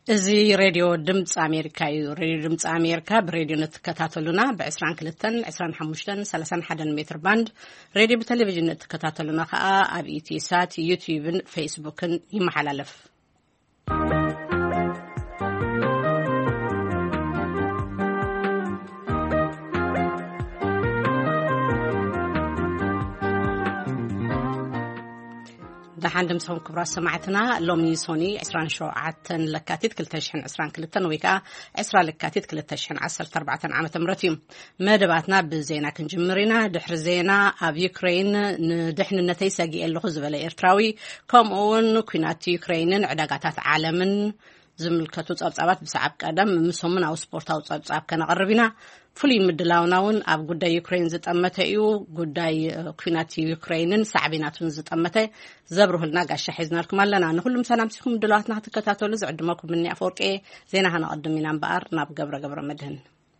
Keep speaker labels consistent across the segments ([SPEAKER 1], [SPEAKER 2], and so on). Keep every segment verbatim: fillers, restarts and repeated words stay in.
[SPEAKER 1] ازي راديو دمص امريكا راديو دمص امريكا براديو نتكتاتلونا ب عشرين كلتن عشرين حمشتن ثلاثين حدن متر باند راديو بتلفزيون نتكتاتلونا خا اب اي تي سات يوتيوب فيسبوك يمحللف دحان دمسهم كبرى سمعتنا لومي سوني عسران شو عتن لكاتيت كل تشحن عسران كل تنويكا عسرا لكاتيت كل تشحن عسر تربعة عام تمرتيم ما دبعتنا بالزينة كنجمرنا دحر زينة أب يوكرين ندحن النتيسة جي اللي خزبة لإرتراوي كم أون كينات يوكرين عداقات عالم زملكتو تصابات بسعب قدم مسومن أو سبورتاو تصاب كنا قربنا فلي مدلاوناون أب قداي يوكرين زتأمتيو قداي كينات يوكرين سعبيناتون زتأمتي زبره لنا قاش حزنا لكم لنا نقول سلام سكم دلوقتي نحتكتاتو لز عدمكم مني أفورك إيه زينا هنقدم من بقر ناب قبر قبر مدهن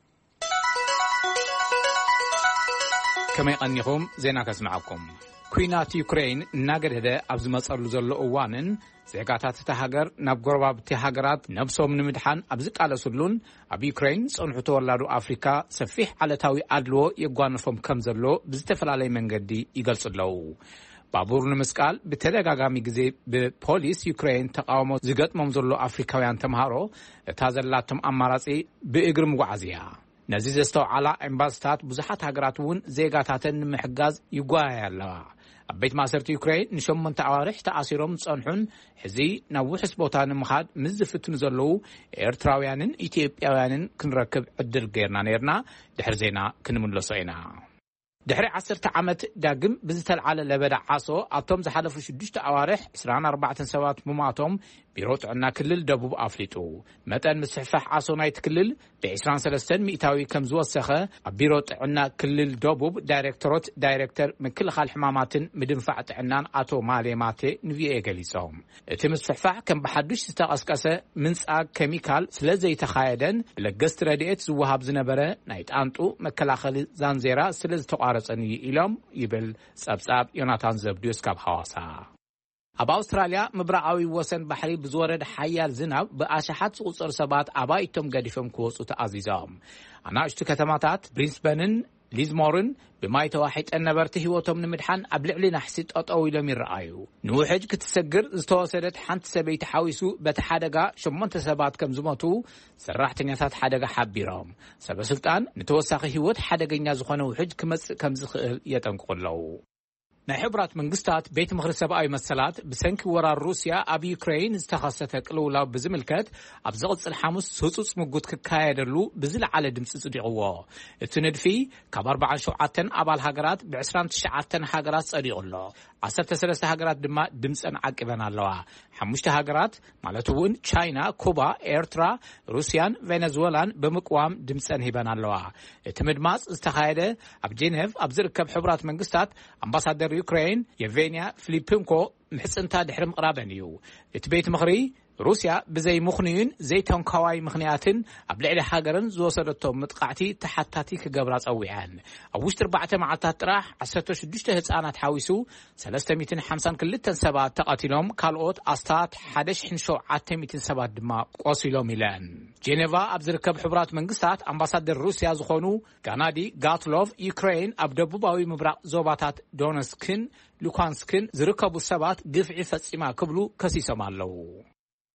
[SPEAKER 2] كما أنيهم زينا كسمعكم كينات يوكرين ناقر هذا أبز مسألة زلوا أوانن زيقاتات تهاجر نبغرب تهاجرات نفسهم من مدحان أبزك على سلون أبي يوكرين صنعتوا لارو أفريقيا سفيح على تاوي أدلو يقوانفهم كم زلوا بزتفل عليه من قدي يجلس اللو بابور نمسكال بتدقاقامي جزي ببوليس يوكرين تقاوموا زيقات ممزلو أفريقيا تمهارو تازلاتهم أماراتي بإجر مقعزيها نزيز استو على امباستات بزحات هاجراتون زيقاتاتن محجاز يقوايا اللوا أبيت ماسرت يوكرين نشوم من تعارح تأثيرهم تصنحون حزي نوحس بوتان مخاد مزفتن زلو إرتراويانن إثيوبياويانن كنركب عدل غيرنا نيرنا دحر زينا كنمن لصينا دحر عشرة عامت داقم بزتل على لبدا عاصو أبتم زحالفو شدوشت أوارح إسران أربعة سوات مماتهم بيروت عنا كلل دبوب أفليتو متان مسحفح عاصو نايت كلل بعشران سلستن مئتاوي كمزو السخة بيروت عنا كلل دبوب دايركتروت دايركتر من كل خال حماماتن مدنفعت عنان آتو مالي ماتي نفي إيقاليسهم تمسحفح كم بحدوش ستاقسكاسة منساق كيميكال سلزي تخايدن لقست راديت زوهاب زنبرة نايت آنتو مكلاخل زانزيرا سلز تقارصني إلهم يبل سابساب يوناتان زبدوس كاب حواسا أب أستراليا مبرعاوي وسن بحري بزورد حيال زناب بأشحات سقصر سبات أبايتم قدفهم كوسو تأزيزهم أنا أشتو كتماتات بريسبنن ليزمورن بمايت واحد النبرته هوتهم نمدحان أبلع لنا حسيت أطوي لم يرأيو نوحج كتسجر استوصلت حنت سبيت حاويسو بتحدقا شمنت سبات كم زمتو سرحت نياسات حدقا حبيرام سبب سلطان نتوساقي هوت حدقا نازخونا وحج كمس كمزخ يتنقلو نحبرات منقستات بيت مخرج سبعي مسلات بسنك ورا روسيا أبي يوكرين استخصتك الأولى بزملكت أبزغط الحاموس سوسوس مجود كايدرلو بزل على دمس صديقوا التندفي كباربع شعاتن أبال هاجرات بعشران شعاتن هاجرات صديق الله عشرة سلسة هاجرات دم دمس أن عقبنا الله حمشت هاجرات مالتون تشاينا كوبا إيرترا روسيان فنزويلان بمقوام دمس أن هبنا الله التمد ماس استخايده أبجينيف أبزركب حبرات منقستات أمباسادر يوكرين يفينيا فيليبينكو محسنتا دحرم قرابنيو اتبيت مغري روسيا بزي مخنين زي تنكواي مخنياتن أبلع لحاجرن زوصلتهم متقعتي تحتاتي كجبرات أويان أوش تربعة معتات راح عسرتو شدشته هتسانات حاويسو سلسة ميتين حمسان كلتن سبات تقاتلهم كالوت أستات حدش حنشو عاتي ميتين سبات دماء قوصيلو ميلان جينيفا أبزركب حبرات منقصات أمباسادر روسيا زخونو كندي غاتلوف يوكرين أبدبوباوي مبرق زوباتات دونسكن لوكانسكن زركبو سبات قفعي فتصيما كبلو كسيسو مالو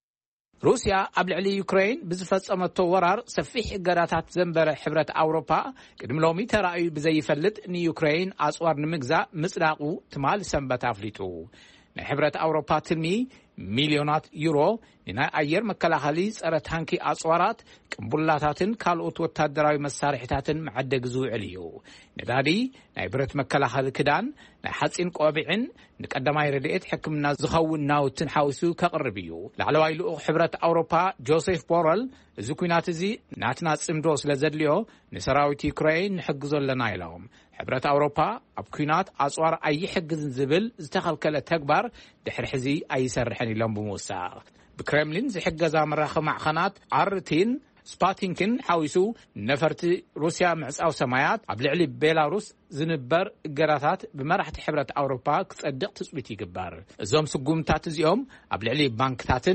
[SPEAKER 2] روسيا قبل علي يوكرين بزفت أمتو ورار سفيح إقاراتات زنبر حبرة أوروبا قدم لومي ترأي بزي فلت ني يوكرين أسوار نمجزة مصداقو تمال سنبت أفليتو نحبرة أوروبا تلمي مليونات يورو ننا أير مكلاخلي سأرت هانكي أسوارات كمبولاتاتن كالوت وتادراوي مسارحتاتن معدق زو عليو ندادي نايبرت مكلاخلي كدان نحسين قوابعن نقدماي رديت حكمنا زخون ناوتن حاوسو كقربيو لعلواي لؤ حبرة أوروبا جوزيف بورل زكوينات زي ناتنا تسمدوس لزدليو نسراويت يوكرين نحقزو لنا يلهم حبرة أوروبا أبكينات أسوار أي حقز زبل زتخل كلا تكبر دحر حزي أي سرحني لهم بموسى بكرملين زي حقزا مراخ مع خانات عرتين سباتينكن حاويسو نفرت روسيا معساو سمايات أبلعلي بيلاروس زنبر قراتات بمرحة حبرة أوروبا كتصدق تثبيت يقبر زوم سقومتات زيوم أبلعلي بانكتاتن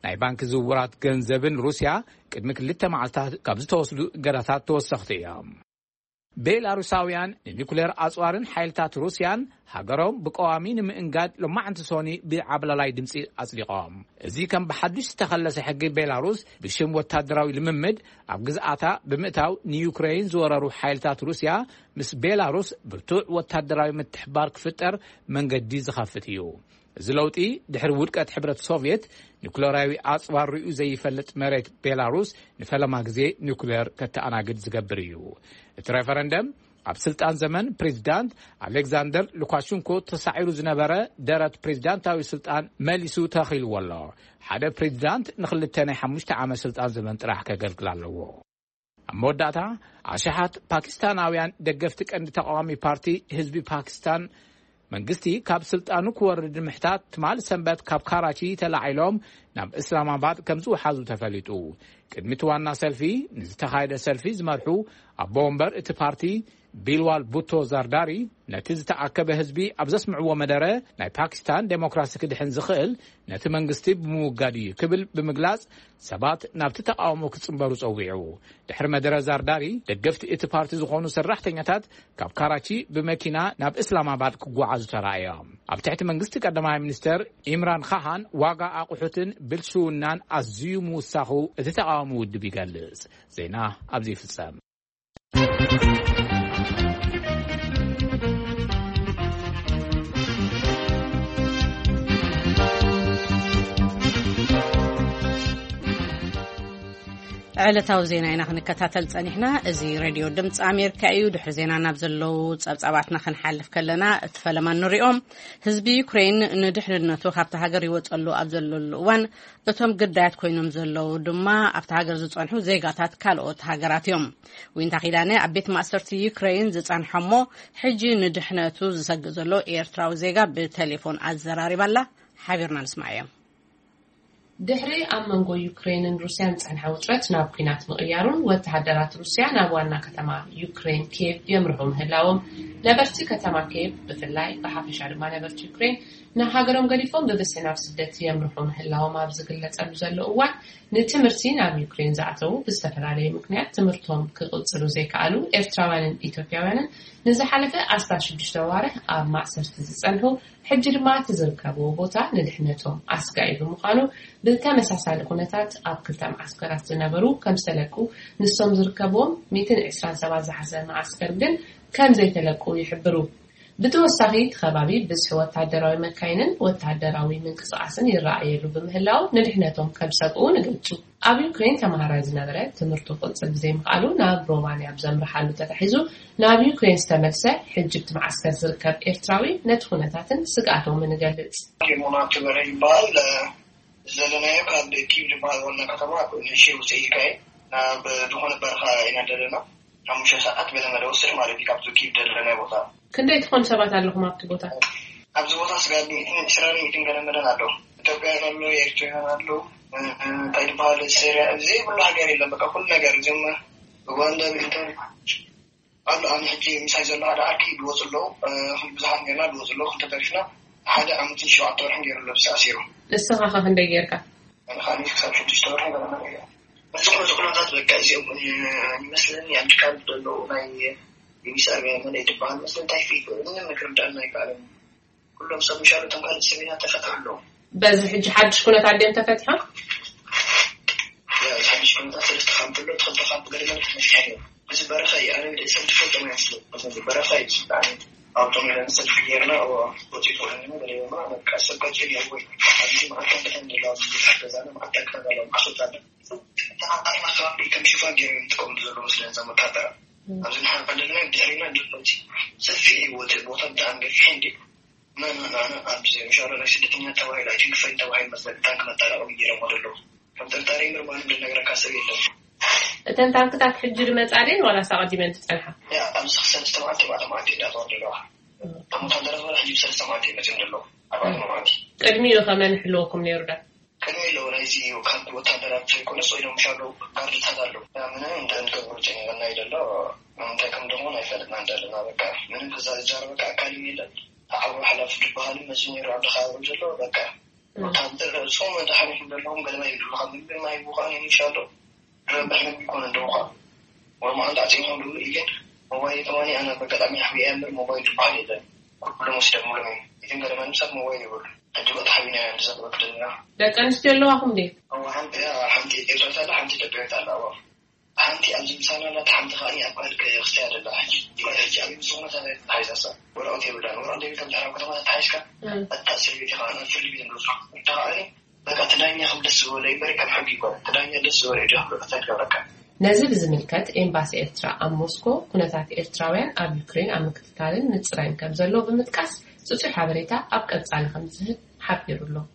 [SPEAKER 2] ናይ ባንክ ዝውውራት ገንዘብን ሩስያ ቅድሚ ክልተ መዓልታት ካብ ዝተወስዱ እገዳታት ተወሰኽቲ እዮም። ቤላሩሳውያን ንኒኩሌር ኣጽዋርን ሓይልታት ሩስያን ሃገሮም ብቀዋሚ ንምእንጋድ ሎማዓንቲ ሶኒ ብዓብላላይ ድምፂ ኣጽዲቖም። እዚ ከም ብሓዱሽ ዝተኸለሰ ሕጊ ቤላሩስ ብሽም ወታደራዊ ልምምድ ኣብ ግዝኣታ ብምእታው ንዩክሬን ዝወረሩ ሓይልታት ሩስያ ምስ ቤላሩስ ብርቱዕ ወታደራዊ ምትሕባር ክፍጠር መንገዲ ዝኸፍት እዩ። እዚ ለውጢ ድሕሪ ውድቀት ሕብረት ሶቪየት ኒኩሌራዊ ኣጽዋር ርኡ ዘይፈልጥ መሬት ቤላሩስ ንፈለማ ግዜ ኒኩሌር ከተኣናግድ ዝገብር እዩ። እቲ ሬፈረንደም ኣብ ስልጣን ዘመን ፕሬዝዳንት ኣሌክዛንደር ሉካሸንኮ ተሳዒሩ ዝነበረ ደረት ፕሬዝዳንታዊ ስልጣን መሊሱ ተኺልዎ ኣሎ። ሓደ ፕሬዝዳንት ንኽልተ ናይ ሓሙሽተ ዓመት ስልጣን ዘመን ጥራሕ ከገልግል ኣለዎ። ኣብ መወዳእታ ኣሽሓት ፓኪስታናውያን ደገፍቲ ቀንዲ ተቃዋሚ ፓርቲ ህዝቢ ፓኪስታን መንግስቲ ካብ ስልጣኑ ክወርድ ምሕታት ትማል ሰንበት ካብ ካራቺ ተላዒሎም ናብ እስላማባድ ከም ዝወሓዙ ተፈሊጡ። ቅድሚት ዋና ሰልፊ ንዝተኻየደ ሰልፊ ዝመርሑ ኣቦ ወንበር እቲ ፓርቲ ቢልዋል ቡቶ ዛርዳሪ ነቲ ዝተኣከበ ህዝቢ ኣብ ዘስምዕዎ መደረ ናይ ፓኪስታን ዴሞክራሲ ክድሕን ዝኽእል ነቲ መንግስቲ ብምውጋድ እዩ ክብል ብምግላጽ ሰባት ናብቲ ተቃውሞ ክጽምበሩ ጸዊዑ። ድሕሪ መደረ ዛርዳሪ ደገፍቲ እቲ ፓርቲ ዝኾኑ ሰራሕተኛታት ካብ ካራቺ ብመኪና ናብ እስላማባድ ክጓዓዙ ተራእዮም። ኣብ ትሕቲ መንግስቲ ቀዳማይ ሚኒስተር ኢምራን ኻሃን ዋጋ ኣቑሑትን ብልሽውናን ኣዝዩ ምውሳኹ እቲ ተቃውሞ ውድብ ይገልጽ። ዜና ኣብዚ ይፍጸም። ዕለታዊ ዜና ኢና ክንከታተል ጸኒሕና። እዚ ሬድዮ ድምፂ ኣሜሪካ እዩ። ድሕሪ ዜና ናብ ዘለው ጸብጻባትና ክንሓልፍ ከለና እቲ ፈለማ ንሪኦም ህዝቢ ዩክሬን ንድሕንነቱ ካብቲ ሃገር ይወጸሉ ኣብ ዘለሉ እዋን እቶም ግዳያት ኮይኖም ዘለው ድማ ኣብቲ ሃገር ዝጸንሑ ዜጋታት ካልኦት ሃገራት እዮም። ወይንታ ኺዳነ ኣብ ቤት ማእሰርቲ ዩክሬን ዝጸንሖሞ ሕጂ ንድሕነቱ ዝሰግእ ዘሎ ኤርትራዊ ዜጋ ብቴሌፎን ኣዘራሪባላ ሓቢርና ንስማዕ እዮም።
[SPEAKER 3] ድሕሪ ኣብ መንጎ ዩክሬንን ሩስያን ጸንሐ ውጥረት ናብ ኩናት ምቕያሩን ወተሃደራት ሩስያ ናብ ዋና ከተማ ዩክሬን ኪየቭ የምርሑ ምህላዎም ነበርቲ ከተማ ኪየቭ ብፍላይ ብሓፈሻ ድማ ነበርቲ ዩክሬን ናብ ሃገሮም ገዲፎም ብብዝሒ ናብ ስደት የምርሑ ምህላዎም ኣብ ዝግለጸሉ ዘሎ እዋን ንትምህርቲ ናብ ዩክሬን ዝኣተዉ ብዝተፈላለየ ምክንያት ትምህርቶም ክቕጽሉ ዘይከኣሉ ኤርትራውያንን ኢትዮጵያውያንን ንዝሓለፈ ዓሰርተ ሽዱሽተ ዋርሕ ኣብ ማእሰርቲ ዝጸንሑ ሕጂ ድማ ትዝርከብዎ ቦታ ንድሕነቶም ኣስጋኢ ብምዃኑ ብተመሳሳሊ ኩነታት ኣብ ክልተ ማዕስከራት ዝነበሩ ከም ዝተለቁ ንሶም ዝርከብዎም መቶ ዕስራን ሰባት ዝሓዘ ማዕስከር ግን ከም ዘይተለቁ ይሕብሩ። ብተወሳኺ ከባቢ ብዝሒ ወታደራዊ መካይንን ወታደራዊ ምንቅስቓስን ይረኣየሉ ብምህላው ንድሕነቶም ከም ሰግኡ ንገልጹ። ኣብ ዩክሬን ተማሃራይ ዝነበረ ትምህርቱ ቅጽል ብዘይምኽኣሉ ናብ ሮማንያ ብዘምርሓሉ ተታሒዙ ናብ ዩክሬን ዝተመልሰ ሕጂ ብቲ ማዕስከር ዝርከብ ኤርትራዊ ነቲ ኩነታትን ስግኣቶምን ይገልጽ።
[SPEAKER 4] ሞናት በረ ይባል ዘለናዮ ካብ ኪየቭ ዝበሃል ዋና ከተማ ንእሽተይ ውፅእ ይካየ ናብ ዝኾነ በረኻ ኢና ዘለና ሓሙሽተ ሰዓት በለመደ ወስድ ማለት እዩ ካብቲ ኪየቭ ዘለናዮ ቦታ።
[SPEAKER 3] ክንደይ ትኾኑ ሰባት ኣለኹም ኣብቲ ቦታ?
[SPEAKER 4] ኣብዚ ቦታ ስጋድ እስራኤል ይትንገለመለን ኣለዉ ኢትዮጵያውያን ኣለዉ ኤርትራውያን ኣለዉ እንታይ ዝበሃል ሲርያ እዚ ኩሉ ሃገር የለን በቃ ኩሉ ነገር እዚኦም ኡጋንዳ ብኢንተር ኣሎ። ኣነ ሕጂ ምሳይ ዘሎ ሓደ ኣርኪ ድወፅ ኣለዉ ብዙሓት ጌርና ድወፅ ኣለዉ ክልተ ተሪፍና ሓደ ዓመትን ሸውዓተ ወርሕን ገይሩ ኣሎ ብሰኣሲሩ።
[SPEAKER 3] ንስኻ ኸ ክንደይ ጌርካ?
[SPEAKER 4] ኣነ ከዓ ክሳብ ሽዱሽተ ወርሒ ገለመለ እያ። እዚ ኩሉ ኩነታት በቃ እዚኦም ይመስለኒ ኣንድካል ዘለዉ ናይ የሚሳር ገመን ይድባል መስለ እንታይ ፊት ምንም ክርዳእና ይካለን ኩሎም ሰብ ምሻሉ ተንካል ሰሜና ተፈትሐሉ። በዚ
[SPEAKER 3] ሕጂ ሓድሽ ኩነታት ኣድዮም ተፈትሐ
[SPEAKER 4] ያ ሓድሽ ኩነታት ሰለስተ ካምፕሎ ተኸልተ ካምፕ ገለመለ ተፈትሐ እዩ። እዚ በረኻ ኣነ ሰብ ተፈልጦ ማይመስሉ እዚ በረኻ ይስጣኒ ኣውቶም ለምሳሌ ፊየርና ኦ ወጪቱ ለምን በለማ በቃ ሰቀጭ ይወይ ኣብዚ ማዕከል እንደላው ተዛና ማዕከል ካለው አሶታለ ተአጣሪ ማስተዋወቅ ከሚሽፋ ገረም ተቆም ዘሎ መስለን ዘመካተራ ኣብዚ ንሓን ቀለልና ድሕሪና ድፈቲ ሰፊ ወጥ ቦታ ዳንገፍ እንዲ ማን ማን ኣብዚ ኢንሻአላህ ለስደተኛ ተዋይላ ጅንፈይ ተዋይል መስለን ታንክ መጣራው ይረም ወደሎ ከም ተንታሪ ምርማን እንደነገረ ካሰብ የለም።
[SPEAKER 3] እተን ታንክታት ሕጂ ድመጻደን ወላ ሳቀዲመን ትጸንሐ
[SPEAKER 4] ያ ኣብዚ ክሰል ተማዕተ ባለማዕተ ዳተወደለዋ ተመታደረ ወላ ሕጂ ሰለስተ ማዕተ መጽንደሎ አባማዕተ
[SPEAKER 3] ቅድሚኡ ከመን ሕልወኩም ነይሩዳ
[SPEAKER 4] ከመይ ለው ናይዚ ካምፕ ወታደራት ኮነስ ወይ ደግሞ ሻሎ ጋርድታት አለው ምንም እንደንገብሩት እና ይደለ እንታይ ከም ደግሞ አይፈልጥና እንደለና በቃ ምንም ከዛ ዛሬ በቃ አካል የለም አው ሐላፍ ድባል መስመር አብደኻው ዘሎ በቃ وتحضر صوم ده حاجة من لهم قال ما يدروا خدم بما يبغون إن شاء الله ربنا بيكون عنده وما عنده عتيهم دول إيجاد موبايل ثمانية أنا بقدر أحوي أمر موبايل بعدي ده كل مسلم ملمي إذا قال ما نسب موبايل يقول أجوا تحوينا نسب وقتنا
[SPEAKER 3] ده كان ستيلو أخم دي
[SPEAKER 4] أو حمتي حمتي إبرة لا حمتي تبعت على الله حمتي أجيب سنة لا تحمتي خاني أقبل كاختيار الله يجي أجيب سنة ثانية هاي أصلا ولا أتي ولا ولا عندي كم تعرف كم تعيش كم التأثير بيجي خانة في اللي بينروح تعالي بقى تداني خبز السوري يبارك بحقيقة تداني السوري جهل أثر لك
[SPEAKER 3] نازل بزملكات إمباسي إرترا أم موسكو كنتات إرتراويان أب يوكرين أم مكتتالين نتصرين كبزلو بمتكاس سوتر حبريتا أب كتسال خمسة حبيرو له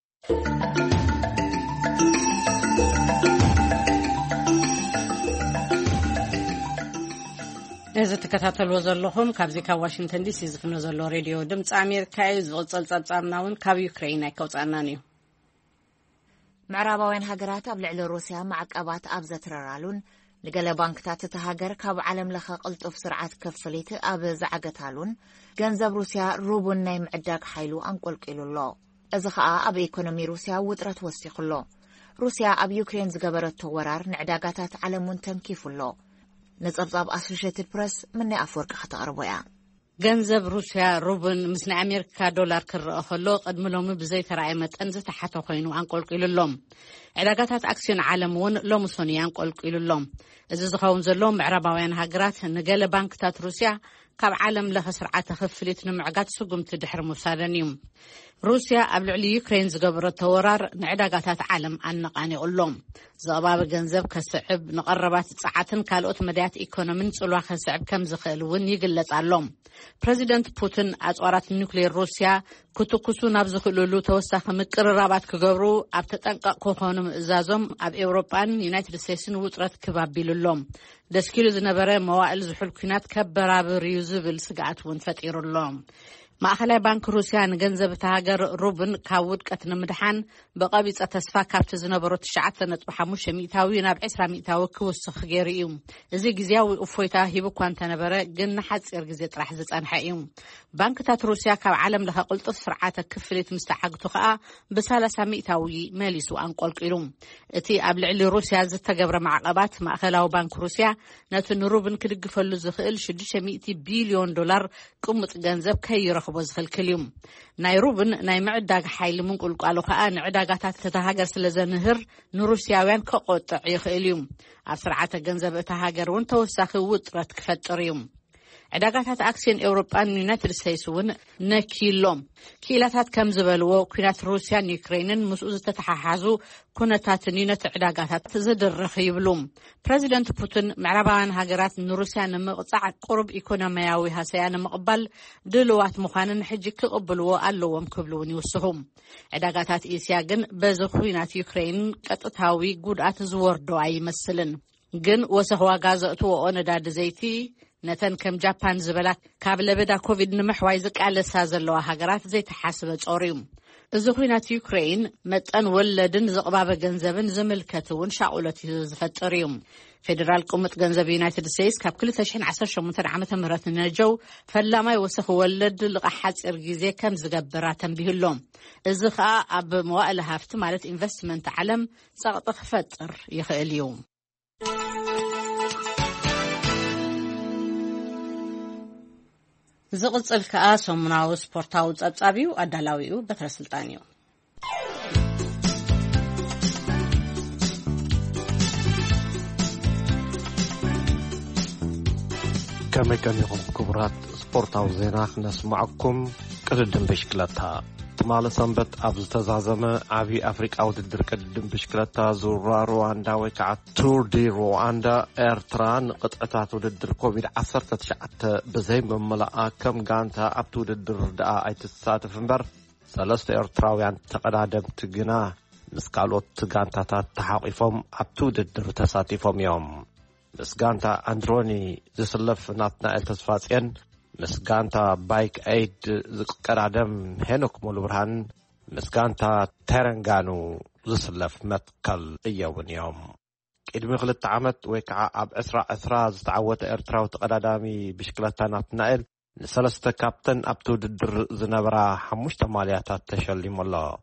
[SPEAKER 1] إذا تكتاتلوا زلهم كابزيكا واشنطن دي سي زفنو زلو راديو دمص أمريكا زغصل صبصامناون كاب يوكرين يكوصانانيو
[SPEAKER 5] معراباوين هاجرات أب لعل روسيا معقبات أب زتررالون لقل بانكتات تهاجر كاب عالم لخا قلطف سرعات كفليت أب زعقتالون جنزب روسيا روبون نايم عداك حيلو أنقلق إلو الله إذا خاء أب إيكونومي روسيا وطرت وسيق الله روسيا أب يوكرين زقبرت تورار نعداقاتات عالمون تنكيف الله نصبصب أسوشيتد بريس مني أفورك خطأربويا
[SPEAKER 1] ገንዘብ ሩሲያ ሩብን ምስ ናይ ኣሜሪካ ዶላር ክረአ ከሎ ቅድሚ ሎሚ ብዘይ ተራእየ መጠን ዝተሓተ ኮይኑ አንቆልቂሉሎም ዕዳጋታት ኣክሲዮን ዓለም እውን ሎሚ ሰኒ አንቆልቂሉሎም እዚ ዝኸውን ዘሎ ምዕራባውያን ሃገራት ንገለ ባንክታት ሩሲያ ካብ ዓለም ለኸ ስርዓተ ክፍሊት ንምዕጋት ስጉምቲ ድሕሪ ምውሳደን እዩ روسيا قبل على يوكرين زقبرت تورار نعداقات عالم عن نقاني قلهم زقباب جنزب كسعب نقربات ساعتن كالوت مديات إيكونومين صلوا كسعب كم زخلون يجلس علهم بريزيدنت بوتين أزورات النوكلير روسيا كتو كسو نبزخلولو توسخ مقررابات كجبرو أبتتنقق كوخونم إزازم أب أوروبان يونايتد ستيتسن وطرت كباب بيلولهم دسكيلو زنبرة موائل زحول كينات كبراب ريوزبل سقعت ونفتير اللهم ማእኸላይ ባንክ ሩሲያ ንገንዘብ ተሃገር ሩብን ካውድ ቀትነ ምድሓን በቀቢጸ ተስፋ ካብቲ ዝነበሩ ትሽዓተ ነጥቢ ሓሙሽተ ሚእታዊ ናብ ዒስራ ሚእታዊ ክውስኽ ገይሩ እዩ እዚ ግዝያዊ እፎይታ ሂቡ እኳ እንተነበረ ግን ንሓፂር ግዜ ጥራሕ ዝጸንሐ እዩ ባንክታት ሩሲያ ካብ ዓለም ለኸ ቅልጡፍ ስርዓተ ክፍሊት ምስተሓግቱ ከዓ ብሰላሳ ሚእታዊ መሊሱ አንቆልቂሉ እቲ ኣብ ልዕሊ ሩሲያ ዝተገብረ ማዕቀባት ማእኸላዊ ባንክ ሩሲያ ነቲ ንሩብን ክድግፈሉ ዝኽእል ሽዱሽተ ሚእቲ ቢልዮን ዶላር ቅሙጥ ገንዘብ ከይረኽ بزخلكليوم نايروبن ناي معداق حيل من قل قالوا خان عداقات تتهاجر سلزنهر نروسياوين كقطع يخيليوم أسرعة جنزب تهاجر وانت وساخي وطرت كفتريوم عداقات أكسين أوروبان يونايتد ستيتسون نكيلوم كيلاتات كم زبلوا كينات روسيا يوكرين مسؤولة تتحازو كونتات نينت عداقات تزد الرخيبلوم بريزيدنت بوتين معربان هاجرات روسيا نمقطع قرب إيكونومياوي هسيان مقبل دلوات مخانن حجي كقبلوا قالوا مكبلون يوسهم عداقات إيسياجن بزخوينات يوكرين قطتاوي قدات زور دعاي مثلن جن وسهوا غازتو ونداد زيتي نتن كم جابان زبلا كابل بدا كوفيد نمحواي زقاله سازلوا هاجرات زي تحاسب صوريوم الزخوينات يوكرين متن ولدن زقبابه ገንዘብን ዝምልከቱን ሻኡለት ዝፈጥሪዮም ፌደራል ቁመት ገንዘብ ዩናይትድ ስቴትስ ካብ ክልተ ሽሕን ዓሰርተ ሸሞንተ ዓመተ ምህረት ነጀው ፈላማይ ወሰኽ ወለድ ልቀሓጽር ግዜ ከም ዝገብራ ተንቢህሎም እዚ ከዓ ኣብ መዋዕለ ሃፍቲ ማለት ኢንቨስትመንት ዓለም ጸቕጥ ክፈጥር ይኽእል እዩ زغصل كأ سمناو سبورتاو تصابيو أدلاويو بترسلتانيو
[SPEAKER 6] كما كان يقوم كبرات سبورتاو زيناخ نسمعكم قدم بشكلتها تمال سنبت أبز تزازمة عبي أفريقيا وددر قدم بشكلتها زورا رواندا وكا تور دي رواندا إرتران قطعتات وددر كوفيد عصرت تشعت بزي مملأ كم غانتا أبتو ددر دعا أي تساتف مبر سلست إرتراويان تقدادم تقنا مسكالوت تغانتا تحاقفهم أبتو ددر تساتفهم يوم مسغانتا أندروني زسلف ناتنا التسفاتين مسغانتا بايك ايد قرادم هنوك مولبرهان مسغانتا ترنغانو زسلف متكل ايون يوم قدمي خلت عمت ويكع اب اسرع اسرع زتعوت ارتراو تقدادامي بشكلتا ناتنائل نسلسته كابتن ابتو ددر زنبرا حموشتا مالياتات تشليم الله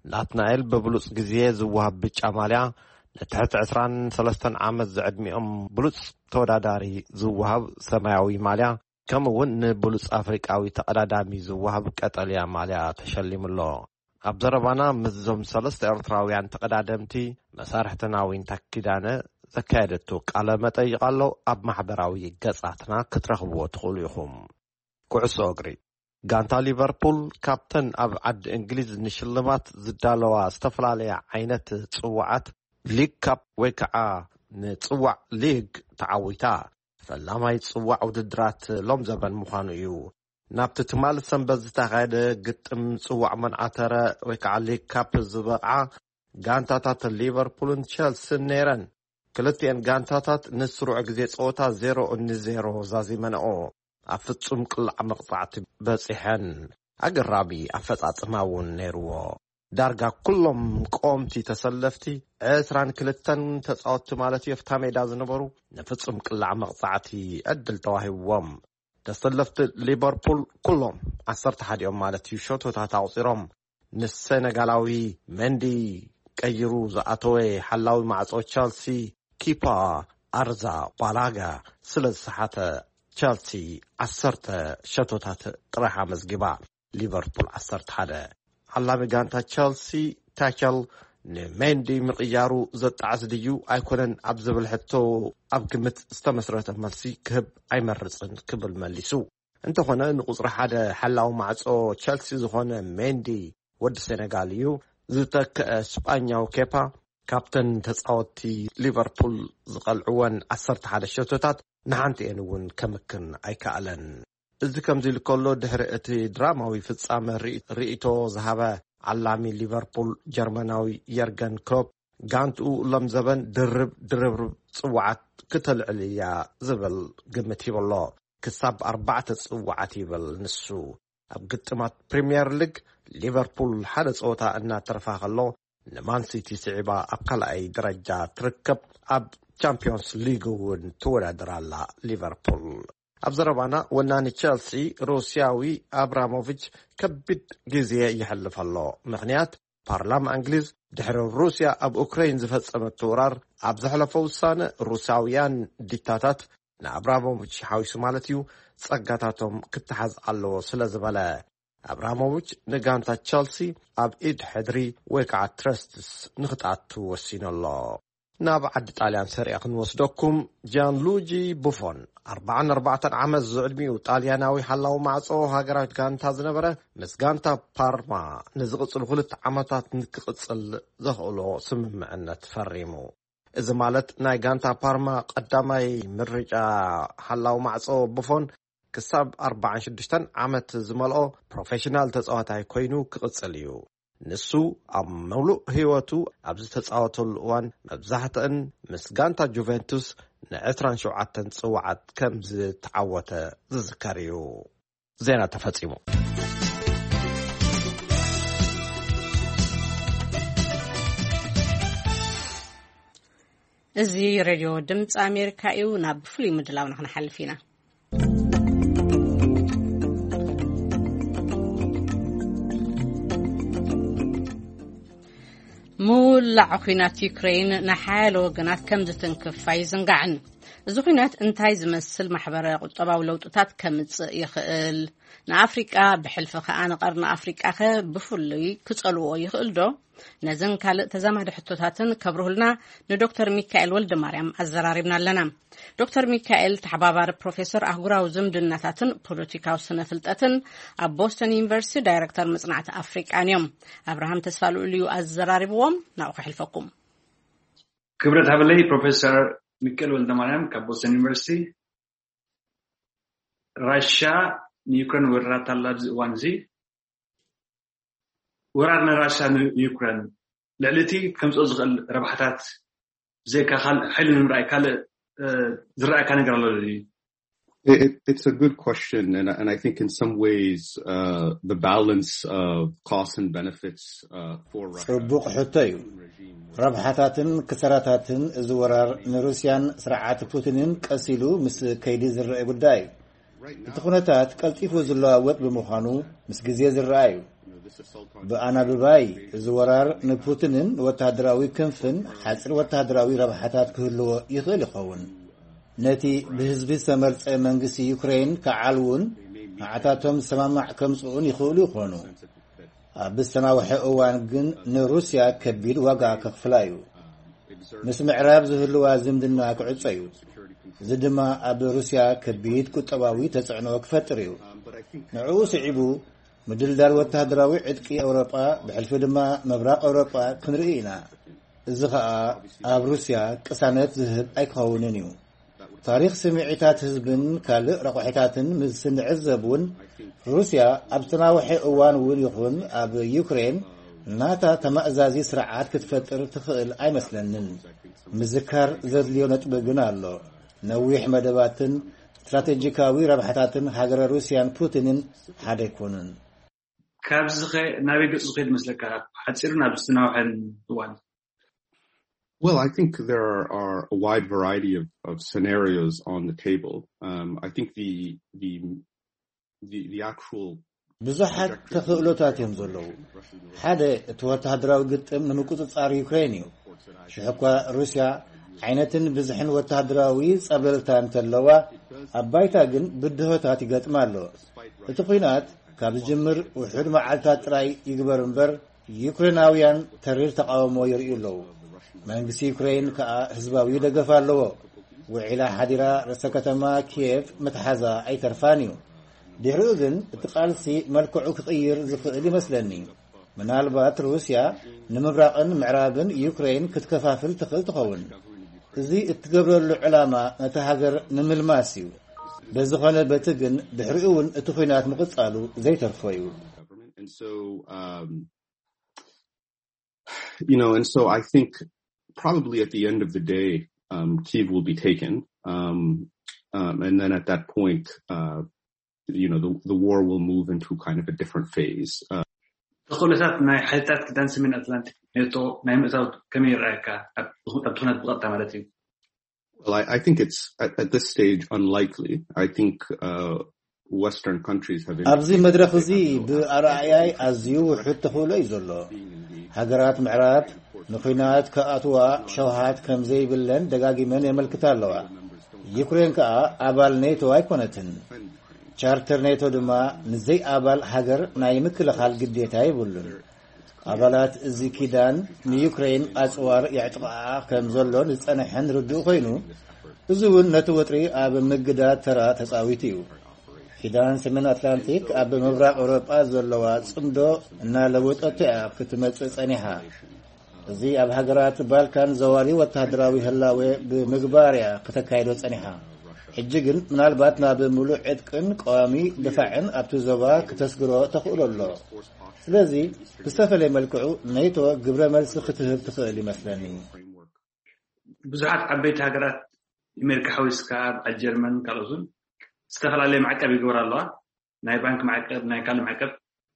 [SPEAKER 6] ናትናኤል በብሉጽ ግዜ ዝወሃብ ብጫ ማልያ ንትሕቲ عشرين وثلاثة ዓመት ዝዕድሚኦም ብሉጽ ተወዳዳሪ ዝወሃብ ሰማያዊ ማልያ ከምኡውን ንብሉጽ ኣፍሪቃዊ ተቐዳዳሚ ዝወሃብ ቀጠልያ ማልያ ተሸሊሙሎ ኣብ ዘረባና ምዞም ሰለስተ ኤርትራውያን ተቐዳደምቲ መሳርሕተናዊን ታኪዳነ ዘካየደቱ ቃለ መጠይቕ ኣሎ ኣብ ማሕበራዊ ገጻትና ክትረኽብዎ ትኽእሉ ኢኹም ኩዕሶ እግሪ ጋንታ ሊቨርፑል ካፕተን ኣብ ዓዲ እንግሊዝ ንሽልማት ዝዳለዋ ዝተፈላለያ ዓይነት ጽዋዓት ሊግ ካፕ ወይ ከዓ ንጽዋዕ ሊግ ተዓዊታ ፈላማይ ጽዋዕ ውድድራት ሎም ዘበን ምዃኑ እዩ ናብቲ ትማል ሰንበት ዝተኻየደ ግጥም ጽዋዕ መንዓተረ ወይ ከዓ ሊግ ካፕ ዝበቕዓ ጋንታታት ሊቨርፑልን ቸልሲን ነይረን ክልቲአን ጋንታታት ንስሩዕ ግዜ ጸወታ ዜሮ ንዜሮ ዛዚመንኦ ኣብ ፍጹም ቅልዕ መቕጻዕቲ በጺሐን ኣገራሚ ኣፈጻጽማ እውን ነይርዎ ዳርጋ ኩሎም ቆምቲ ተሰለፍቲ عشرين وثلاثة ተጻወትቲ ማለት የፍታ ሜዳ ዝነበሩ ንፍጹም ቅልዕ መቕጻዕቲ ዕድል ተዋሂብዎም ተሰለፍቲ ሊቨርፑል ኩሎም عشرة ሓዲኦም ማለት እዩ ሾቶታት ኣውፂሮም ንሴኔጋላዊ መንዲ ቀይሩ ዝኣተወ ሓላዊ ማዕጾ ቸልሲ ኪፓ ኣርዛ ባላጋ ስለ ዝሰሓተ ቸልሲ عشرة ሸቶታት ጥራሓ መዝጊባ ሊቨርፑል عشرة ሓደ ዓላሚ ጋንታ ቸልሲ ታቸል ንሜንዲ ምቕያሩ ዘጣዓስ ድዩ ኣይኮነን ኣብ ዝብል ሕቶ ኣብ ግምት ዝተመስረተ መልሲ ክህብ ኣይመርጽን ክብል መሊሱ እንተኾነ ንቁጽሪ ሓደ ሓላዊ ማዕጾ ቸልሲ ዝኾነ ሜንዲ ወዲ ሴኔጋል እዩ ዝተከአ ስጳኛው ኬፓ ካፕተን ተጻወቲ ሊቨርፑል ዝቐልዕወን عشرة ሓደ ሸቶታት ንሓንቲአን እውን ከምክን ኣይከኣለን እዚ ከምዚ ልከሎ ድሕሪ እቲ ድራማዊ ፍጻመ ርእይቶ ዝሃበ ዓላሚ ሊቨርፑል ጀርመናዊ የርገን ክሎፕ ጋንትኡ ሎም ዘበን ድርብ ድርብርብ ጽዋዓት ክትልዕል እያ ዝብል ግምት ይብሎ ክሳብ ኣርባዕተ ጽዋዓት ይብል ንሱ ኣብ ግጥማት ፕሪምየር ሊግ ሊቨርፑል ሓደ ጸወታ እናተረፋ ከሎ ንማንሲቲ ስዒባ ኣብ ካልኣይ ደረጃ ትርከብ ኣብ ቻምፒዮንስ ሊግ እውን ትወዳደራላ ሊቨርፑል ኣብ ዘረባና ወናኒ ቸልሲ ሩስያዊ አብራሞቪች ከቢድ ግዜ ይሕልፍ ኣሎ ምክንያት ፓርላማ እንግሊዝ ድሕሪ ሩስያ ኣብ ኡክራይን ዝፈጸመት ወራር ኣብ ዝሕለፈ ውሳነ ሩስያውያን ዲክታታት ንአብራሞቪች ሓዊሱ ማለት እዩ ጸጋታቶም ክትሓዝ ኣለዎ ስለ ዝበለ አብራሞቪች ንጋንታ ቸልሲ ኣብ ኢድ ሕድሪ ወይ ከዓ ትረስትስ ንኽጣቱ ወሲኑሎ ናብ ዓዲ ጣልያን ሰሪያ ክንወስደኩም ጃንሉጂ ቡፎን أربعة وأربعين ዓመት ዝዕድሚኡ ጣልያናዊ ሓላዊ ማዕጾ ሃገራዊት ጋንታ ዝነበረ ምስ ጋንታ ፓርማ ንዝቕጽል ሁለት ዓመታት ንክቕጽል ዘኽእሎ ስምምዕነት ፈሪሙ እዚ ማለት ናይ ጋንታ ፓርማ ቀዳማይ ምርጫ ሓላዊ ማዕጾ ቡፎን ክሳብ أربعة وستين ዓመት ዝመልኦ ፕሮፌሽናል ተጻዋታይ ኮይኑ ክቕጽል እዩ ንሱ ኣብ መውሉእ ህይወቱ ኣብ ዝተጻወተሉ እዋን መብዛሕትአን ምስ ጋንታ ጁቬንቱስ ن شوعة ጽዋዓት ከም ዝተዓወተ ዝዝከር እዩ ዜና ተፈጺሙ
[SPEAKER 1] እዚ ሬድዮ ድምፂ ኣሜሪካ እዩ ናብ ፍሉይ ምድላው ንኽንሓልፍ ኢና مولع خينات يوكرين نحال وجنات كم زتنكف فايزنقعن እዚ ኩናት እንታይ ዝመስል ማሕበራዊ ቁጠባዊ ለውጥታት ከምጽ ይኽእል ንኣፍሪቃ ብሕልፊ ኸኣነ ቀርና ኣፍሪቃ ኸ ብፍሉይ ክጸልዎ ይኽእል ዶ ነዘን ካልእ ተዛማዲ ሕቶታትን ከብርሁልና ንዶክተር ሚካኤል ወልደ ማርያም ኣዘራሪብና ኣለና ዶክተር ሚካኤል ተሓባባሪ ፕሮፌሰር ኣህጉራዊ ዝምድናታትን ፖለቲካዊ ስነ ፍልጠትን ኣብ ቦስተን ዩኒቨርሲቲ ዳይሬክተር መጽናዕቲ ኣፍሪቃን እዮም አብርሃም ተስፋልኡልዩ ኣዘራሪብዎም ናው ክሕልፈኩም
[SPEAKER 7] ክብረት ሃበለይ ፕሮፌሰር ሚካኤል ወልደ ማርያም ካብ ቦስተን ዩኒቨርሲቲ ራሽያ ንዩክሬን ወራራት ኣላብ ዝእዋን እዚ ወራር ራሽያ ንዩክሬን ልዕልቲ ከምጽኦ ዝኽእል ረብሓታት ዘይካ ሓይሊ ንምርኣይ ካልእ ዝረኣካ ነገር ኣሎ ድዩ?
[SPEAKER 8] It's a good question, and, and I think in some ways uh, the balance of costs and benefits uh, for Russia.
[SPEAKER 9] ረብሓታትን ክሰራታትን ዝወራር ንሩስያን ስርዓት ፑቲንን ቀሲሉ ምስ ከይዲ ዝረአ ጉዳይ እቲ ኩነታት ቀልጢፉ ዝለዋወጥ ብምዃኑ ምስ ግዜ ዝረአዩ በአናብባይ ዝወራር ንፑቲንን ወታደራዊ ክንፍን ሓጽር ወታደራዊ ረብሓታት ክህልዎ ይኽእል ይኸውን ነቲ ብህዝቢ ዝተመርጸ መንግስቲ ዩክሬን ከዓልውን ዓታቶም ሰማማዕ ከምጽኡን ይኽእሉ ይኾኑ ኣብ ዝተናውሐ እዋን ግን ንሩስያ ከቢድ ዋጋ ከኽፍላ እዩ ምስ ምዕራብ ዝህልዋ ዝምድና ክዕጾ እዩ እዚ ድማ ኣብ ሩስያ ከቢድ ቁጠባዊ ተጽዕኖ ክፈጥር እዩ ንዕኡ ስዒቡ ምድልዳል ወታደራዊ ዕጥቂ ኣውሮጳ ብሕልፊ ድማ ምብራቕ ኣውሮጳ ክንርኢ ኢና እዚ ኸኣ ኣብ ሩስያ ቅሳነት ዝህብ ኣይክኸውንን እዩ ታሪኽ ስምዒታት ህዝብን ካልእ ረቑሒታትን ምስ ንዕዘብ እውን ሩስያ ኣብ ዝተናውሐ እዋን እውን ይኹን ኣብ ዩክሬን ናታ ተማእዛዚ ስርዓት ክትፈጥር ትኽእል ኣይመስለንን ምዝካር ዘድልዮ ነጥቢ ግን ኣሎ ነዊሕ መደባትን ስትራቴጂካዊ ረብሓታትን ሃገረ ሩስያን ፑቲንን ሓደ ይኮኑን
[SPEAKER 7] ካብዚ ኸ ናበይ ገጽ ዝኸይድ መስለካ ሓፂርን ኣብ ዝተናውሐን እዋን
[SPEAKER 8] Well, I think there are a wide variety of, of scenarios on the table. Um, I think the the the, the actual
[SPEAKER 9] ብዙሓት ተኽእሎታት እዮም ዘለዉ ሓደ እቲ ወታደራዊ ግጥም ንምቁፅጻር ዩክሬን እዩ ሽሕኳ ሩስያ ዓይነትን ብዝሕን ወታደራዊ ጸብለልታ እንተለዋ ኣብ ባይታ ግን ብድሆታት ይገጥማ ኣሎ እቲ ኩናት ካብ ዝጅምር ውሑድ መዓልታት ጥራይ ይግበር እምበር ዩክሬናውያን ተሪር ተቃውሞ ይርእዩ ኣለዉ መንግስቲ ዩክሬን ከዓ ህዝባዊ ደገፍ ኣለዎ ውዒላ ሓዲራ ርእሰ ከተማ ኪየቭ ምትሓዛ ኣይተርፋን እዩ ድሕሪኡ ግን እቲ ቃልሲ መልክዑ ክቕይር ዝኽእል ይመስለኒ ምናልባት ሩስያ ንምብራቕን ምዕራብን ዩክሬን ክትከፋፍል ትኽእል ትኸውን እዚ እትገብረሉ ዕላማ ነቲ ሃገር ንምልማስ እዩ በዝኾነ በቲ ግን ድሕሪኡ እውን እቲ ኩናት ምቕጻሉ ዘይተርፎ እዩ
[SPEAKER 8] You know, and so I think probably at the end of the day, um, Kyiv will be taken. Um, um, and then at that point, uh, you know, the, the war will move into kind of a different phase. Uh, well, I, I think it's at, at this stage unlikely. I think uh, Western countries have...
[SPEAKER 9] أبزي مدرخزي بأرأيي أزيو حتى ليس الله هجرات معرات نخينات كأتوا شوهات كم زي بلن دقاقي من يمل كتالوا يوكرين كأ أبال نيتو أيكونتن شارتر نيتو دما نزي أبال هجر نايمك لخال قديتاي بلن أبالات زي كيدان نيوكرين أسوار يعتقع كم زلون لسأنحن ردو خينو زون نتوتري أب مقدات ترى تساويتيو كيدان سمن أتلانتيك أب مبرق أوروبا زلوات صندو إنا لوت أتعب كتمت صنيحة زي أب هجرات بالكان زواري وتهدراوي هلاوي بمقباريا كتكايدو صنيحة حجيجن من الباتنا بملوء عدكن قوامي دفاعن أبتو زوا كتسقرو تقول الله سلازي بستفل ملكعو نيتو قبر ملس ختهب تخيلي مثلاني
[SPEAKER 7] بزعات عبيت هجرات أمريكا حويسكا الجرمن كالوزن استفل عليه معكب يقول الله ناي بانك معكب ناي كلام معكب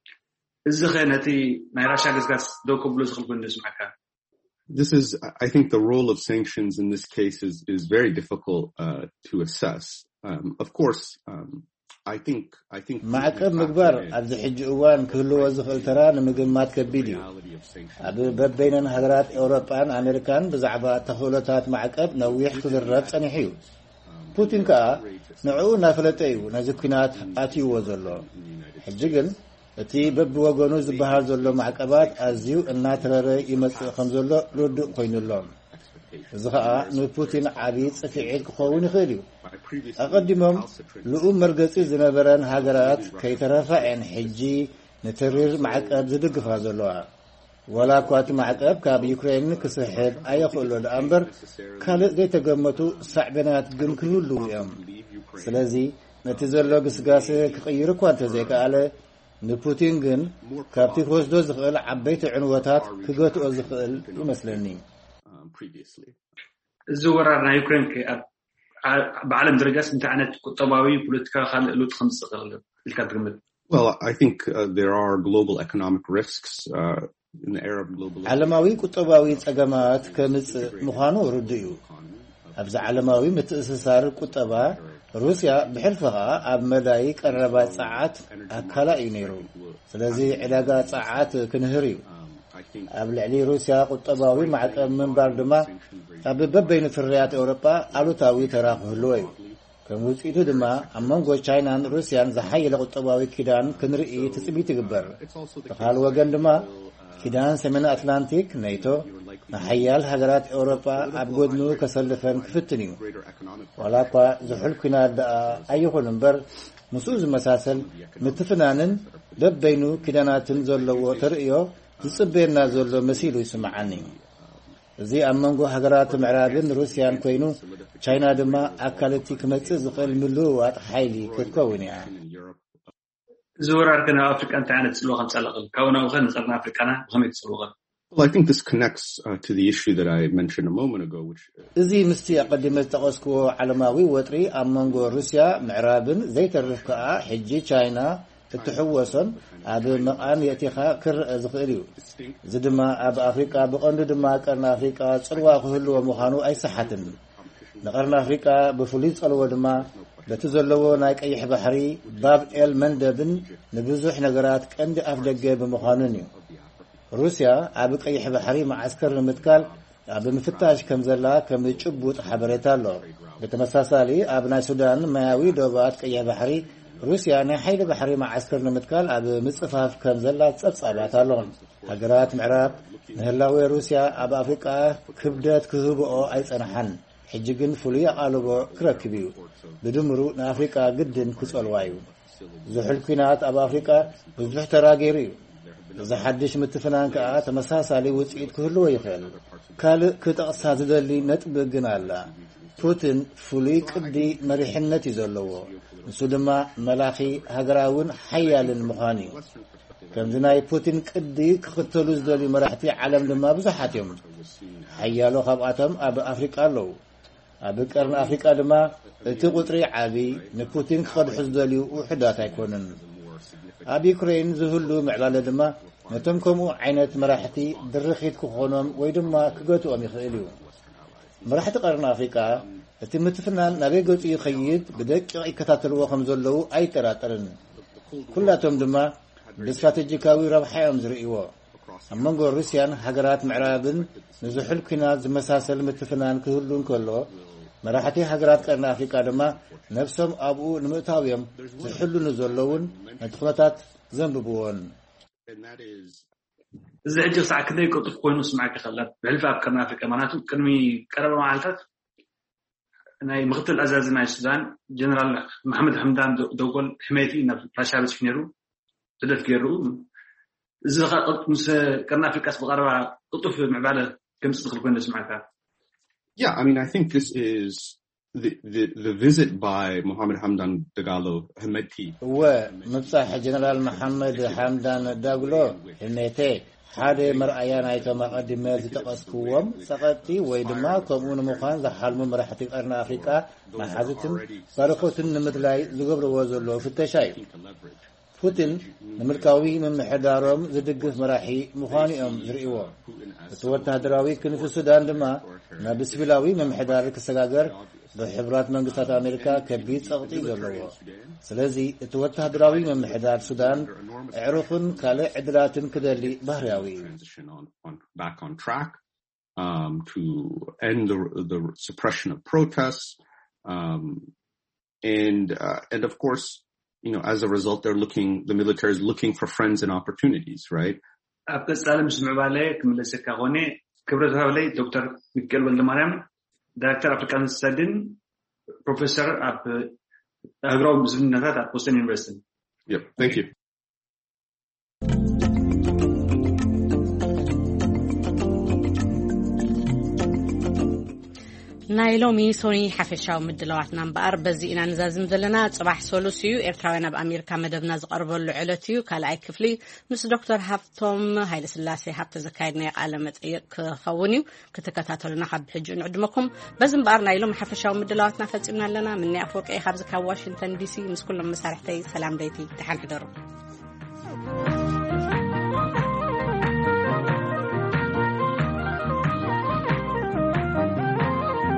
[SPEAKER 7] الزخنتي ناي راشا قصقص دوكو بلوز خلقون نسمعك
[SPEAKER 8] This is, I think, the role of sanctions in this case is is very difficult uh, to assess. Um, of course, um, I think I think
[SPEAKER 9] معكب مقبر عبد الحج أوان كله وزخل تران مقمات كبيديو عبد بين هدرات أوروبان أمريكان بزعبات تخولتات معكب نويح تدرب سنحيو بوتين كا نعو نافلتيو نزكينات آتيو وزلو حجيجن እቲ በብ ወገኑ ዝበሃል ዘሎ ማዕቀባት ኣዝዩ እናተረረ ይመጽእ ከም ዘሎ ርዱእ ኮይኑሎም እዚ ኸኣ ንፑቲን ዓብዪ ጽፊዒት ክኸውን ይኽእል እዩ ኣቐዲሞም ልኡም መርገጺ ዝነበረን ሃገራት ከይተረፋዕን ሕጂ ንትሪር ማዕቀብ ዝድግፋ ዘለዋ ወላ እኳ እቲ ማዕቀብ ካብ ዩክሬን ክስሕብ ኣይኽእሎ ደኣ እምበር ካልእ ዘይተገመቱ ሳዕቤናት ግን ክህሉ እዮም ስለዚ ነቲ ዘሎ ግስጋሴ ክቕይር እኳ እንተዘይከኣለ ንፑቲን ግን ካብቲ ክወስዶ ዝኽእል ዓበይቲ ዕንወታት ክገትኦ ዝኽእል ይመስለኒ
[SPEAKER 7] እዚ ወራር ናይ ዩክሬን ብዓለም ደረጃስ እንታይ ዓይነት ቁጠባዊ ፖለቲካ ካልእ ሉት ከምፅእ ክእል ኢልካ ትግምት
[SPEAKER 8] Well, I think uh, there are global economic risks uh, in the era of global
[SPEAKER 9] ዓለማዊ ቁጠባዊ ጸገማት ከምፅእ ምዃኑ ርዱእ እዩ ኣብዚ ዓለማዊ ምትእስሳር ቁጠባ ሩስያ ብሕልፍኻ ኣብ መዳይ ቀረባት ሰዓት ኣካላ እዩ ነይሩ ስለዚህ ዕዳጋ ጸዓት ክንህርዩ ኣብ ልዕሊ ሩስያ ቁጠባዊ ማዕቀብ ምንባር ድማ ኣብ በበይኑ ፍርያት ኤውሮጳ ኣሉታዊ ተራክህልዎ እዩ ከም ውፅኢቱ ድማ ኣብ መንጎ ቻይናን ሩስያን ዝሓየለ ቁጠባዊ ኪዳን ክንርኢ ትፅቢት ይግበር ብኻልእ ወገን ድማ ኪዳን ሰሜን ኣትላንቲክ ኔቶ ንሓያል ሃገራት ኤውሮጳ ኣብ ጎድኑ ከሰልፈን ክፍትን እዩ ዋላ እኳ ዝሑል ኩናት ደኣ ኣይኹን እምበር ምስኡ ዝመሳሰል ምትፍናንን በበይኑ ኪዳናትን ዘለዎ ተርእዮ ዝጽበየና ዘሎ መሲሉ ይስምዓኒ እዚ ኣብ መንጎ ሃገራት ምዕራብን ሩስያን ኮይኑ ቻይና ድማ ኣካልቲ ክመጽእ ዝኽእል ምልውዋጥ ሓይሊ ክትከውን እያ
[SPEAKER 7] ዝወራር ከና ኣፍሪካ እንታይ ዓይነት ጽልዋ ከም ጸለቕል ካብና ወኸን ንጸርና ኣፍሪካና ብኸመይ ትጽልዋ
[SPEAKER 8] Well, I think this connects uh, to the issue that I mentioned a moment ago, which
[SPEAKER 9] እዚ ምስቲ ኣቀዲመ ዝተቐስክዎ ዓለማዊ ወጥሪ ኣብ መንጎ ሩስያ ምዕራብን ዘይተርፍ ከዓ ሕጂ ቻይና እትሕወሶን ኣብ መቃን የእቲኻ ክርአ ዝኽእል እዩ እዚ ድማ ኣብ ኣፍሪቃ ብቐንዱ ድማ ቀርኒ ኣፍሪቃ ጽልዋ ክህልዎ ምዃኑ ኣይሰሓትን ንቐርኒ ኣፍሪቃ ብፍሉይ ጸልዎ ድማ በቲ ዘለዎ ናይ ቀይሕ ባሕሪ ባብ ኤል መንደብን ንብዙሕ ነገራት ቀንዲ ኣፍ ደገ ብምዃኑን እዩ ሩስያ ኣብ ቀይሕ ባሕሪ ማዓስከር ንምትካል ኣብ ምፍታሽ ከም ዘላ ከም ጭቡጥ ሓበሬታ ኣሎ ብተመሳሳሊ ኣብ ናይ ሱዳን ማያዊ ዶባት ቀይሕ ባሕሪ ሩስያ ናይ ሓይሊ ባሕሪ ማዓስከር ንምትካል ኣብ ምጽፋፍ ከም ዘላ ጸብጻባት ኣሎ ሃገራት ምዕራብ ንህላዊ ሩስያ ኣብ ኣፍሪቃ ክብደት ክህብኦ ኣይጸንሐን ሕጂ ግን ፍሉይ ኣቓልቦ ክረክብ እዩ ብድምሩ ንኣፍሪቃ ግድን ክጸልዋ እዩ ዝሑል ኩናት ኣብ ኣፍሪቃ ብዙሕ ተራጌሩ እዩ እዚ ሓድሽ ምትፍናን ከዓ ተመሳሳሊ ውፅኢት ክህልዎ ይኽእል ካልእ ክጠቕሳ ዝደሊ ነጥቢ ግን ኣላ ፑቲን ፍሉይ ቅዲ መሪሕነት እዩ ዘለዎ ንሱ ድማ መላኺ ሃገራውን ሓያልን ምዃኑ እዩ ከምዚ ናይ ፑቲን ቅዲ ክኽተሉ ዝደልዩ መራሕቲ ዓለም ድማ ብዙሓት እዮም ሓያሎ ካብኣቶም ኣብ ኣፍሪቃ ኣለዉ ኣብ ቀርኒ ኣፍሪቃ ድማ እቲ ቁጥሪ ዓቢ ንፑቲን ክኸድሑ ዝደልዩ ውሕዳት ኣይኮኑን ኣብ ዩክሬን ዝህሉ ምዕባለ ድማ ነቶም ከምኡ ዓይነት መራሕቲ ድርኺት ክኾኖም ወይ ድማ ክገትኦም ይኽእል እዩ መራሕቲ ቀርኒ ኣፍሪቃ እቲ ምትፍናን ናበይ ገጹ ይኸይድ ብደቂቕ ይከታተልዎ ከም ዘለዉ ኣይጠራጠርን ኩላቶም ድማ ብስትራቴጂካዊ ረብሓ እዮም ዝርእይዎ ኣብ መንጎ ሩስያን ሃገራት ምዕራብን ንዝሑል ኩናት ዝመሳሰል ምትፍናን ክህሉ እንከሎ መራሕቲ ሃገራት ቀርኒ ኣፍሪቃ ድማ ነፍሶም ኣብኡ ንምእታውዮም ዝሕሉኑ ዘለውን ነቲ ኩነታት ዘንብብዎን
[SPEAKER 7] እዚ ሕጂ ክሳዕ ክንደይ ቅጡፍ ኮይኑ ስምዓካ ይኽእል ብሕልፊ ኣብ ቀርኒ ኣፍሪቃ ማናቱ ቅድሚ ቀረባ መዓልታት ናይ ምክትል ኣዛዚ ናይ ሱዳን ጀነራል መሐመድ ሐምዳን ደጎል ሕመይቲ ናብ ራሻ በፂሑ ነይሩ ስደት ገይሩ እዚ ምስ ቀርኒ ኣፍሪቃስ ብቐረባ ቅጡፍ ምዕባለ ከምፂ ዝኽእል ኮይኑ ስምዓካ
[SPEAKER 8] Yeah, I mean, I think this is the the, the visit by Mohammed Hamdan Dagalo Hemeti.
[SPEAKER 9] Wa mabsah General Mohammed Hamdan Dagalo Hemeti ሓደ መርኣያ ናይቶም ኣቀዲመ ዝተቐስክዎም ሰቐቲ ወይ ድማ ከምኡን ምዃን ዝሓልሙ መራሕቲ ቀርኒ ኣፍሪቃ ማሓዝትን ባረኮትን ንምድላይ ዝገብርዎ ዘሎ ፍተሻ እዩ ፑቲን ንምልካዊ ምምሕዳሮም ዝድግፍ መራሒ ምዃኑ እዮም ዝርእይዎ እቲ ወታደራዊ ክንፊ ሱዳን ድማ ናብ ሲቪላዊ ምምሕዳር ክሰጋገር በሕብራት መንግስታት ኣሜሪካ ከቢድ ጸቕጢ ዘለዎ ስለዚ እቲ ወታደራዊ ምምሕዳር ሱዳን ዕሩኽን ካልእ ዕድላትን ክደሊ ባህርያዊ
[SPEAKER 8] back on track um to end the the suppression of protests um and uh, and of course you know as a result they're looking the military is looking for friends and opportunities right
[SPEAKER 7] after salam smubale kmleseka hone kibratawlay dr Mikel Waldemariam director African Studies professor at Agro Business at Boston University.
[SPEAKER 8] Yep, thank you.
[SPEAKER 1] ናይሎሚ ሶኒ ሓፈሻው ምድለዋትና እምበር በዚ ኢና ንዛዝም ዘለና ጽባሕ ሶሉስዩ ኤርትራውያን ኣብ ኣሜሪካ መደብና ዝቀርበሉ ዕለትዩ ካልኣይ ክፍሊ ምስ ዶክተር ሃፍቶም ሃይለስላሴ ሃብተ ዘካይድና ቃለ መጠይቅ ክኸውን እዩ ክትከታተሉና ካብ ሕጂ ንዕድመኩም በዚ እምበር ናይሎም ሓፈሻው ምድለዋትና ፈጺምና ኣለና ምንያ ፎቀይ ካብዚ ካብ ዋሽንግተን ዲሲ ምስ ኩሎም መሳርሕተይ ሰላም ደይቲ ተሓን ሕደሩ